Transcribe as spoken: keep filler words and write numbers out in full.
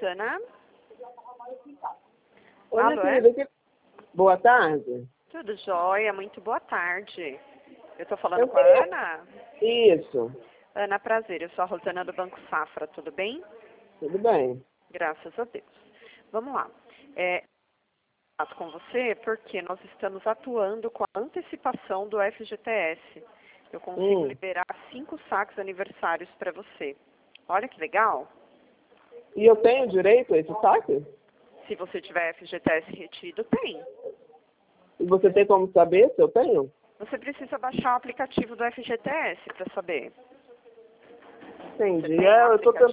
Rosana? Oi, Alô, minha é? querida, que... Boa tarde. Tudo jóia, muito boa tarde. Eu tô falando Eu com a queria- Ana? Isso, Ana, prazer, eu sou a Rosana do Banco Safra, tudo bem? tudo bem. Graças a Deus. Vamos lá. É, faço com você porque nós estamos atuando com a antecipação do F G T S. Eu consigo Hum. liberar cinco saques aniversários para você. Olha que legal. E eu tenho direito a esse saque? Se você tiver F G T S retido, tem. E você tem como saber se eu tenho? Você precisa baixar o aplicativo do F G T S para saber. Entendi. Você tem É, um eu tô aplicativo?